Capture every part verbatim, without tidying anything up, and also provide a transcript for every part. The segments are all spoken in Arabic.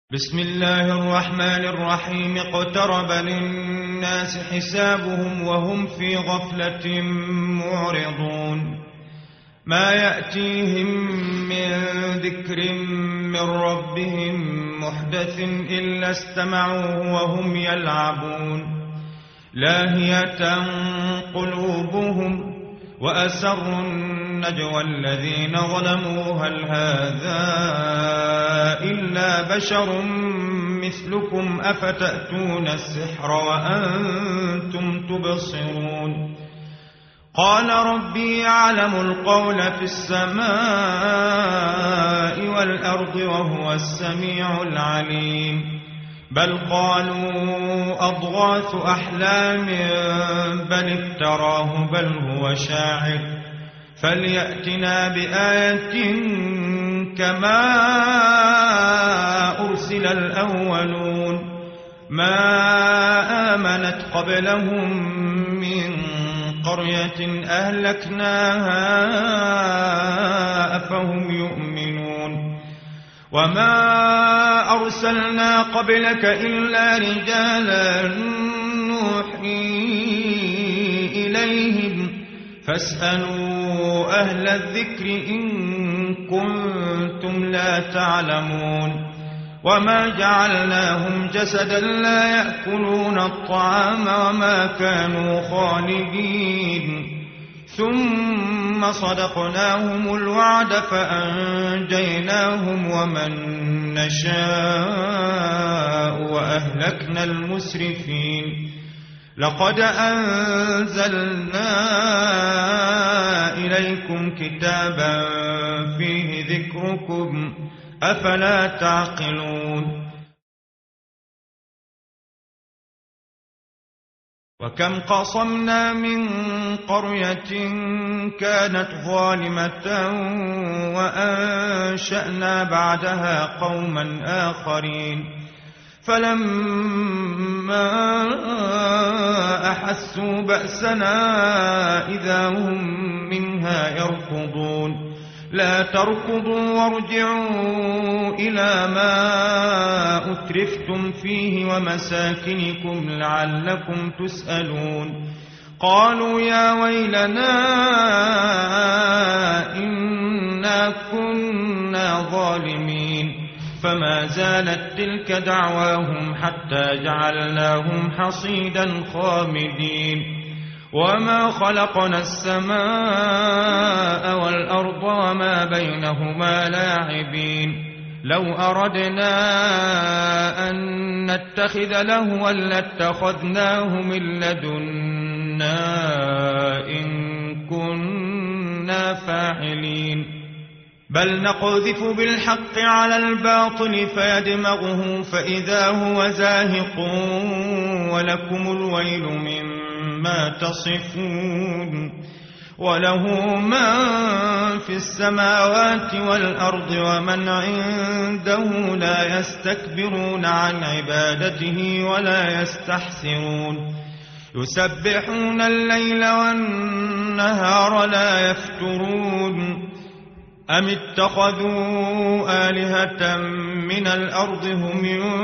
بسم الله الرحمن الرحيم اقترب للناس حسابهم وهم في غفلة معرضون ما يأتيهم من ذكر من ربهم محدث إلا استمعوه وهم يلعبون لاهية قلوبهم وأسروا النجوى الذين ظلموا هل هذا إلا بشر مثلكم أفتأتون السحر وأنتم تبصرون قال ربي يعلم القول في السماء والأرض وهو السميع العليم بل قالوا أضغاث أحلام بل افتراه بل هو شاعر فليأتنا بآية كما أرسل الأولون ما آمنت قبلهم من قرية أهلكناها أفهم يؤمنون وما أرسلنا قبلك إلا رجالا نوحي إليهم فاسألوا أهل الذكر إن كنتم لا تعلمون وما جعلناهم جسدا لا يأكلون الطعام وما كانوا خالدين ثم صدقناهم الوعد فأنجيناهم ومن نشاء وأهلكنا المسرفين لقد أنزلنا إليكم كتابا فيه ذكركم أفلا تعقلون وكم قصمنا من قرية كانت ظالمة وأنشأنا بعدها قوما آخرين فلما أحسوا بأسنا إذا هم منها يركضون لا تركضوا وارجعوا إلى ما أترفتم فيه ومساكنكم لعلكم تسألون قالوا يا ويلنا إنا كنا ظالمين فما زالت تلك دعواهم حتى جعلناهم حصيدا خامدين وما خلقنا السماء والأرض وما بينهما لاعبين لو أردنا أن نتخذ لهوا لاتخذناه من لدنا إن كنا فاعلين بل نقذف بالحق على الباطل فيدمغه فإذا هو زاهق ولكم الويل مما تصفون وله من في السماوات والأرض ومن عنده لا يستكبرون عن عبادته ولا يستحسرون يسبحون الليل والنهار لا يفترون أم اتخذوا آلهة من الأرض هم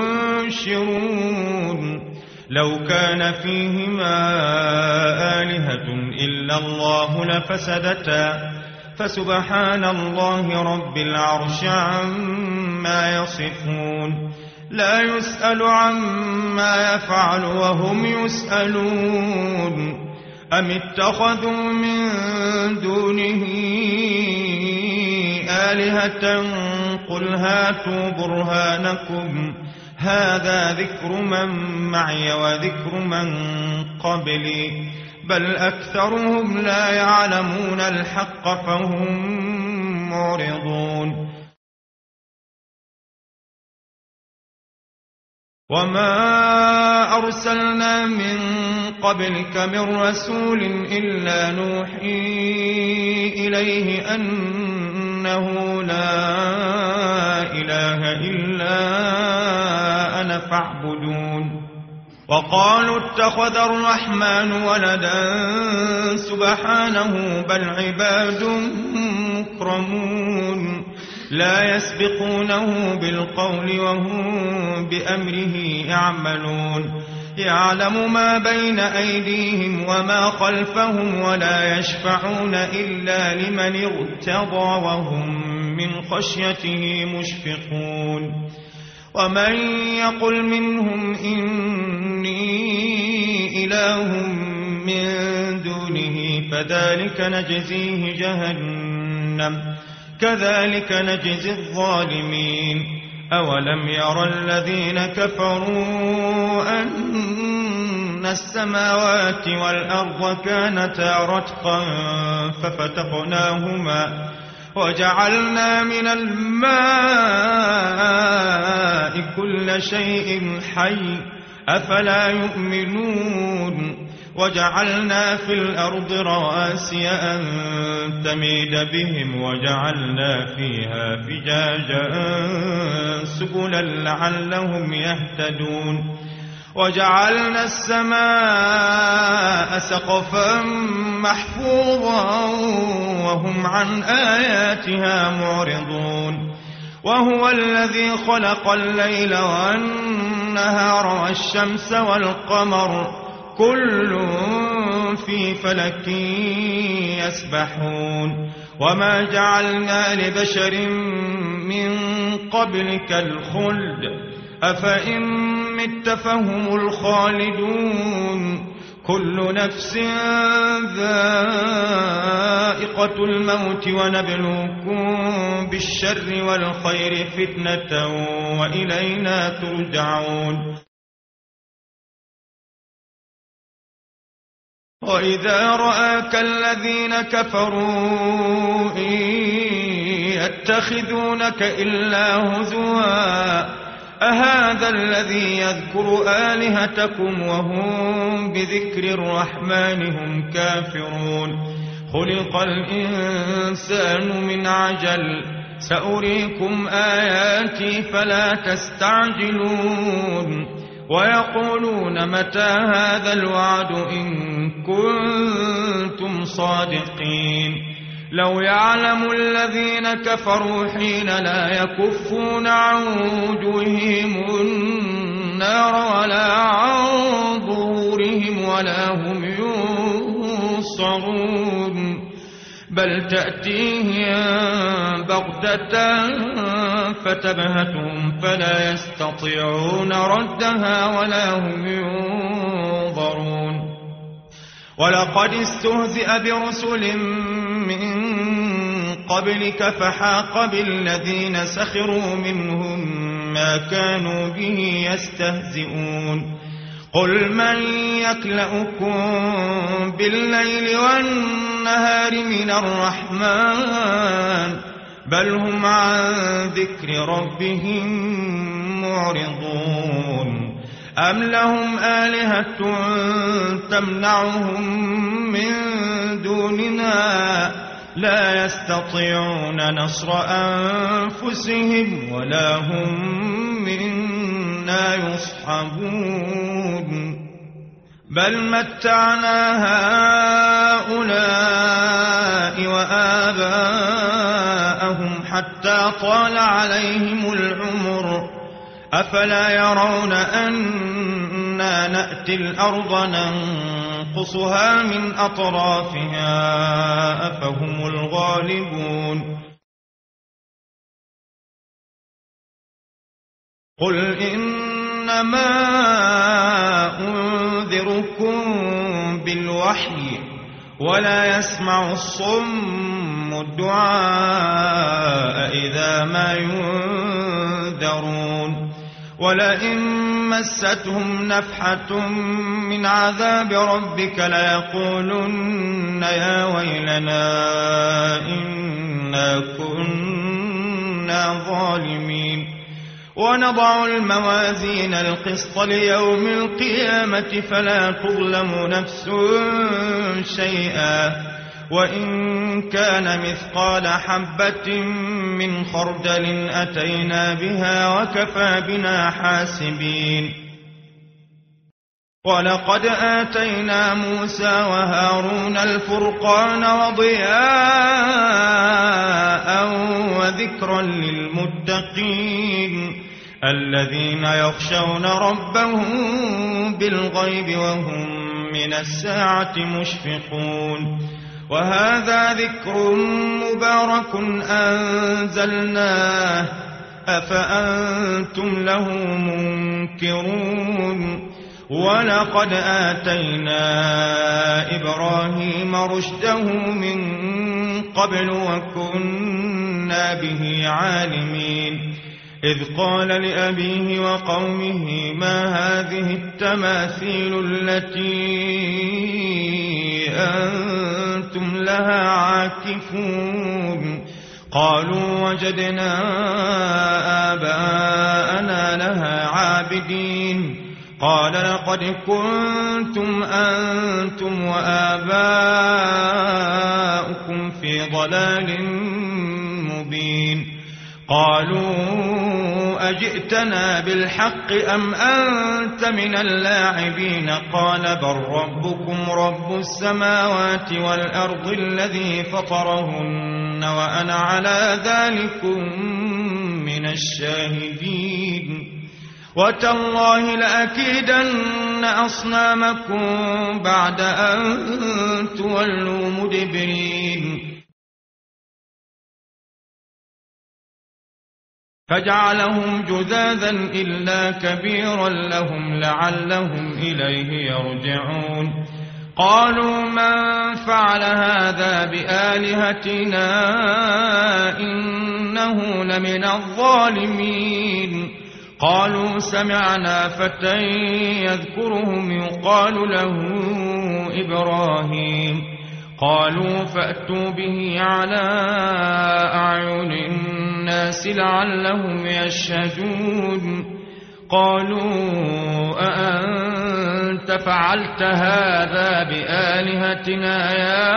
ينشرون لو كان فيهما آلهة إلا الله لفسدتا فسبحان الله رب العرش عما يصفون لا يسأل عما يفعل وهم يسألون أم اتخذوا من دونه آلهة قل هاتوا برهانكم هذا ذكر من معي وذكر من قبلي بل أكثرهم لا يعلمون الحق فهم معرضون وما أرسلنا من قبلك من رسول إلا نوحي إليه أنه لا إله إلا أنا فاعبدون وقالوا اتخذ الرحمن ولدا سبحانه بل عباد مكرمون لا يسبقونه بالقول وهم بأمره يعملون يعلم ما بين أيديهم وما خلفهم ولا يشفعون إلا لمن ارتضى وهم من خشيته مشفقون ومن يقل منهم إني إله من دونه فذلك نجزيه جهنم كذلك نجزي الظالمين أولم يرى الذين كفروا أن السماوات والأرض كانتا رتقا ففتقناهما وجعلنا من الماء كل شيء حي أفلا يؤمنون وجعلنا في الأرض رواسي أن تميد بهم وجعلنا فيها فجاجا سبلا لعلهم يهتدون وجعلنا السماء سقفا محفوظا وهم عن آياتها معرضون وهو الذي خلق الليل والنهار والشمس والقمر كل في فلك يسبحون وما جعلنا لبشر من قبلك الخلد أفإن مت فهم الخالدون كل نفس ذائقة الموت ونبلوكم بالشر والخير فتنة وإلينا ترجعون وإذا رآك الذين كفروا إن يتخذونك إلا هزوا أهذا الذي يذكر آلهتكم وهم بذكر الرحمن هم كافرون خلق الإنسان من عجل سأريكم آياتي فلا تستعجلون ويقولون متى هذا الوعد إن كنتم صادقين لو يعلم الذين كفروا حين لا يكفون عن وجوههم النار ولا عن ظهورهم ولا هم ينصرون بل تأتيهم بغتة فتبهتهم فلا يستطيعون ردها ولا هم ينظرون ولقد استهزئ برسل من قبلك فحاق بالذين سخروا منهم ما كانوا به يستهزئون قل من يكلؤكم بالليل والنهار من الرحمن بل هم عن ذكر ربهم معرضون أم لهم آلهة تمنعهم من دوننا لا يستطيعون نصر أنفسهم ولا هم منا يصحبون بل متعنا هؤلاء وآباءهم حتى طال عليهم العمر أفلا يرون أنا نأتي الأرض ننقصها من أطرافها أفهم الغالبون قل إنما أنذركم بالوحي ولا يسمع الصم الدعاء إذا ما ينذرون ولئن مستهم نفحة من عذاب ربك ليقولن يا ويلنا إنا كنا ظالمين ونضع الموازين القسط ليوم القيامة فلا تظلم نفس شيئا وإن كان مثقال حبة من خردل أتينا بها وكفى بنا حاسبين ولقد آتينا موسى وهارون الفرقان وضياء وذكرا للمتقين الذين يخشون ربهم بالغيب وهم من الساعة مشفقون. وهذا ذكر مبارك أنزلناه أفأنتم له منكرون. ولقد آتينا إبراهيم رشده من قبل وكنا به عالمين إذ قال لأبيه وقومه ما هذه التماثيل التي أنتم لها عاكفون قالوا وجدنا آباءنا لها عابدين قال لقد كنتم أنتم وآباؤكم في ضلال مبين. قالوا أجئتنا بالحق أم أنت من اللاعبين قال بل ربكم رب السماوات والأرض الذي فطرهن وأنا على ذلكم من الشاهدين. وتالله لأكيدن أصنامكم بعد أن تولوا مدبرين. فجعلهم جذاذا إلا كبيرا لهم لعلهم إليه يرجعون. قالوا من فعل هذا بآلهتنا إنه لمن الظالمين. قالوا سمعنا فتى يذكرهم يقال له إبراهيم. قالوا فأتوا به على أعين الناس لعلهم يشهدون. قالوا أأنت فعلت هذا بآلهتنا يا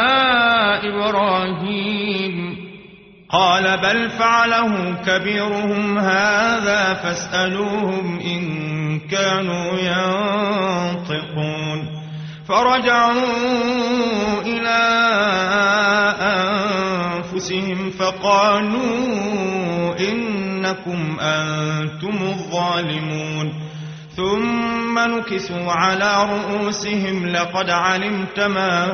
إبراهيم قال بل فعله كبيرهم هذا فاسألوهم إن كانوا ينطقون. فرجعوا إلى أنفسهم فقالوا إنكم أنتم الظالمون. ثم نكسوا على رؤوسهم لقد علمت ما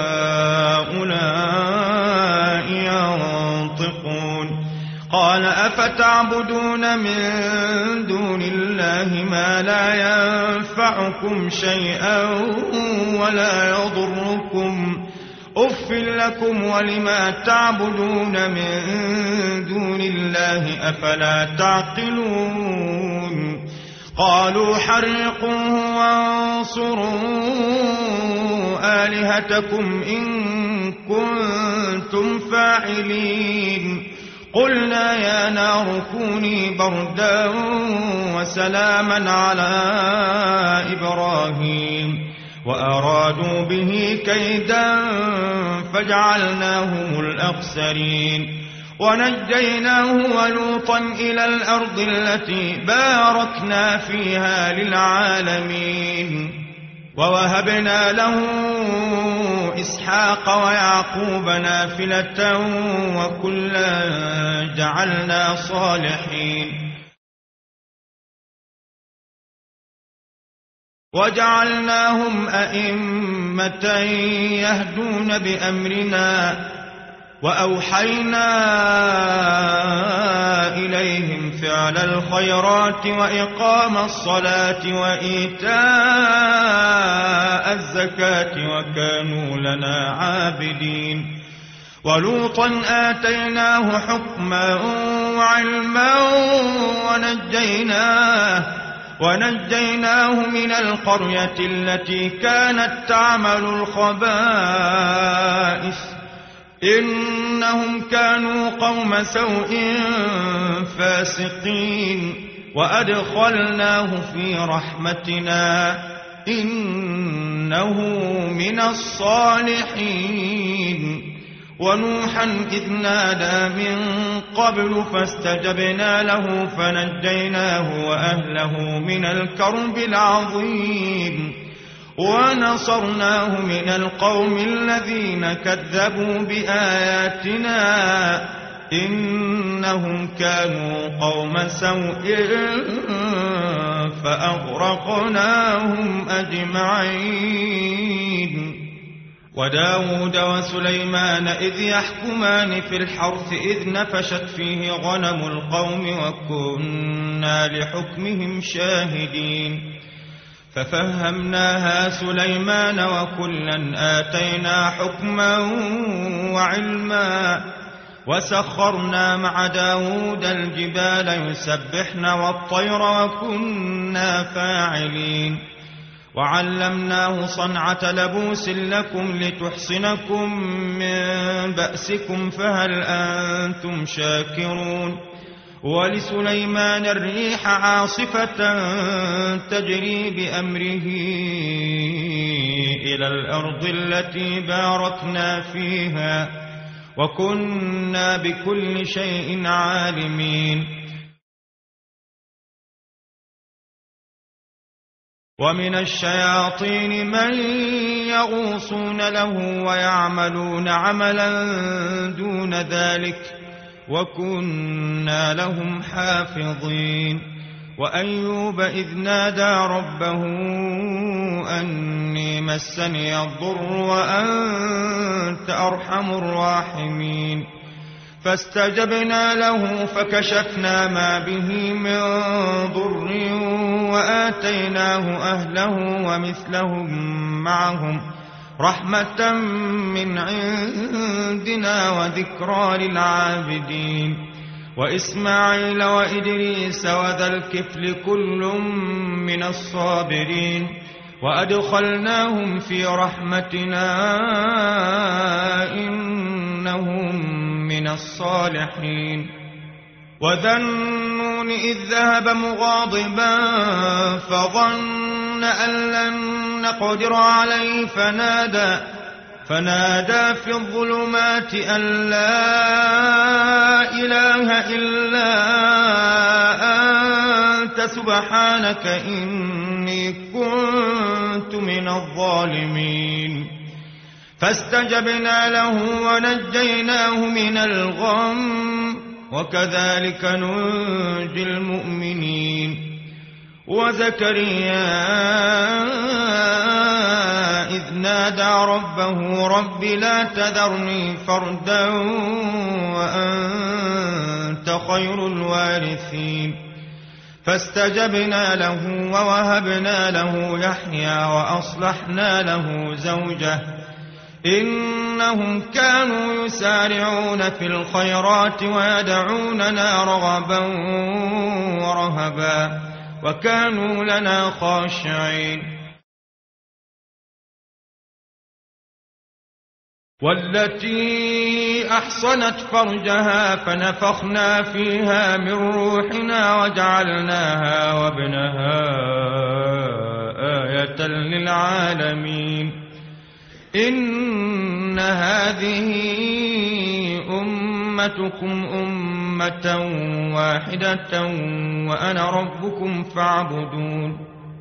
هؤلاء ينطقون. قال أفتعبدون من دون الله ما لا ينفعكم شيئا ولا يضركم أف لكم ولما تعبدون من دون الله أفلا تعقلون. قالوا حرقوه وانصروا آلهتكم إن كنتم فاعلين. قلنا يا نار كوني بردا وسلاما على إبراهيم وأرادوا به كيدا فجعلناهم الأخسرين. ونجيناه ولوطا إلى الأرض التي باركنا فيها للعالمين. ووهبنا له إسحاق ويعقوب نافلة وكلا جعلنا صالحين. وجعلناهم أئمة يهدون بأمرنا وأوحينا إليهم فعل الخيرات وإقام الصلاة وإيتاء الزكاة وكانوا لنا عابدين. ولوطا آتيناه حكما وعلما ونجيناه, ونجيناه من القرية التي كانت تعمل الخبائث إنهم كانوا قوم سوء فاسقين. وأدخلناه في رحمتنا إنه من الصالحين. ونوحا إذ نادى من قبل فاستجبنا له فنجيناه وأهله من الكرب العظيم ونصرناه من القوم الذين كذبوا بآياتنا إنهم كانوا قوم سوء فأغرقناهم أجمعين. وداود وسليمان إذ يحكمان في الحرث إذ نفشت فيه غنم القوم وكنا لحكمهم شاهدين ففهمناها سليمان وكلا آتينا حكما وعلما وسخرنا مع داود الجبال يسبحن والطير وكنا فاعلين وعلمناه صنعة لبوس لكم لتحصنكم من بأسكم فهل أنتم شاكرون. ولسليمان الريح عاصفة تجري بأمره إلى الأرض التي باركنا فيها وكنا بكل شيء عالمين. ومن الشياطين من يغوصون له ويعملون عملا دون ذلك وكنا لهم حافظين. وأيوب إذ نادى ربه أني مسني الضر وأنت أرحم الراحمين فاستجبنا له فكشفنا ما به من ضر وآتيناه أهله ومثلهم معهم رحمة من عندنا وذكرى للعابدين. وإسماعيل وإدريس وذا الكفل كل من الصابرين وأدخلناهم في رحمتنا إنهم من الصالحين. وذا النون إذ ذهب مغاضبا فظن أن لن نقدر عليه فنادى فنادى في الظلمات أن لا إله إلا أنت سبحانك إني كنت من الظالمين فاستجبنا له ونجيناه من الغم وكذلك ننجي المؤمنين. وزكريا إذ نادى ربه رب لا تذرني فردا وأنت خير الوارثين فاستجبنا له ووهبنا له يحيى وأصلحنا له زوجه إنهم كانوا يسارعون في الخيرات ويدعوننا رغبا ورهبا وكانوا لنا خاشعين. والتي أحصنت فرجها فنفخنا فيها من روحنا وجعلناها وابنها آية للعالمين. إن هذه أمتكم أمة واحدة وأنا ربكم فاعبدون.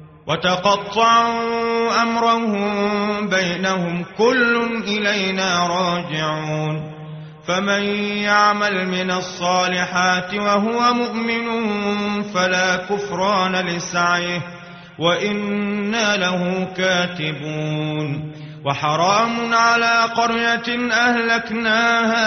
وتقطعوا أمرهم بينهم كل إلينا راجعون. فمن يعمل من الصالحات وهو مؤمن فلا كفران لسعيه وإنا له كاتبون. وحرام على قرية أهلكناها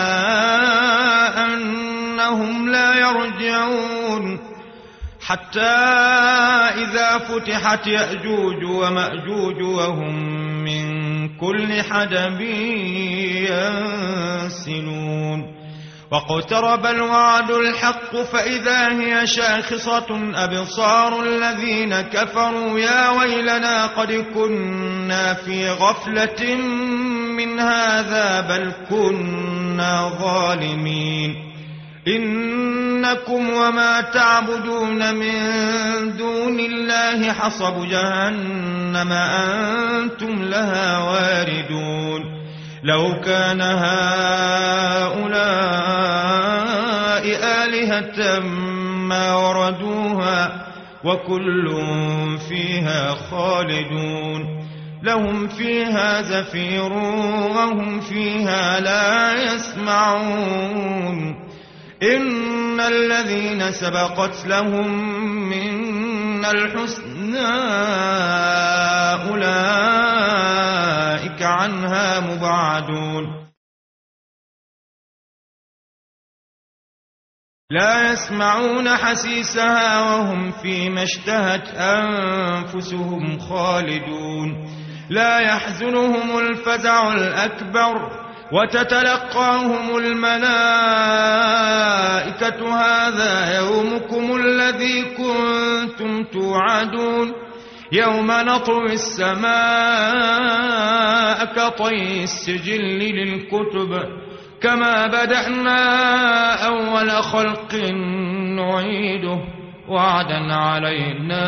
أنهم لا يرجعون حتى إذا فتحت يأجوج ومأجوج وهم من كل حدب ينسلون. واقترب الوعد الحق فإذا هي شاخصة أبصار الذين كفروا يا ويلنا قد كنا في غفلة من هذا بل كنا ظالمين. إنكم وما تعبدون من دون الله حصب جهنم أنتم لها واردون. لو كان هؤلاء آلهة ما وردوها وكل فيها خالدون لهم فيها زفير وهم فيها لا يسمعون إن الذين سبقت لهم منا الحسنى أولئك عنها مبعدون لا يسمعون حسيسها وهم فيما اشتهت أنفسهم خالدون لا يحزنهم الفزع الأكبر وتتلقاهم الملائكة هذا يومكم الذي كنتم توعدون يوم نطوي السماء كطي السجل للكتب كما بدأنا أول خلق نعيده وعدا علينا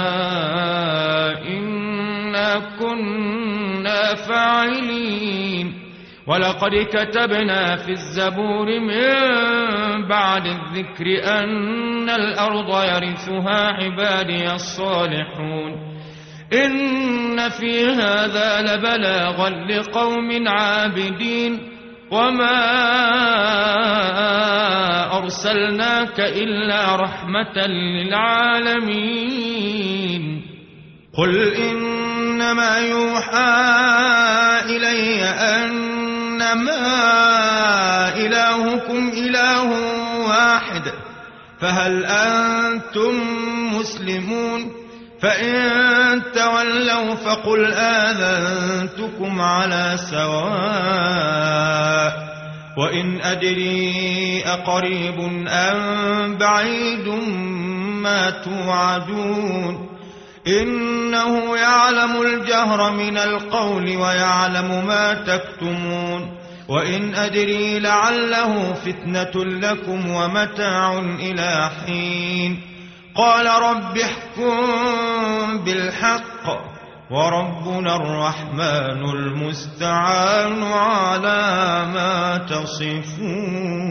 إنا كنا فاعلين ولقد كتبنا في الزبور من بعد الذكر أن الأرض يرثها عبادي الصالحون إن في هذا لبلاغا لقوم عابدين وما أرسلناك إلا رحمة للعالمين قل إنما يوحى إلي أنما إلهكم إله واحد فهل أنتم مسلمون فإن تولوا فقل آذنتكم على سواء وإن أدري أقريب أم بعيد ما توعدون إنه يعلم الجهر من القول ويعلم ما تكتمون وإن أدري لعله فتنة لكم ومتاع إلى حين قال رب احكم بالحق وربنا الرحمن المستعان على ما تصفون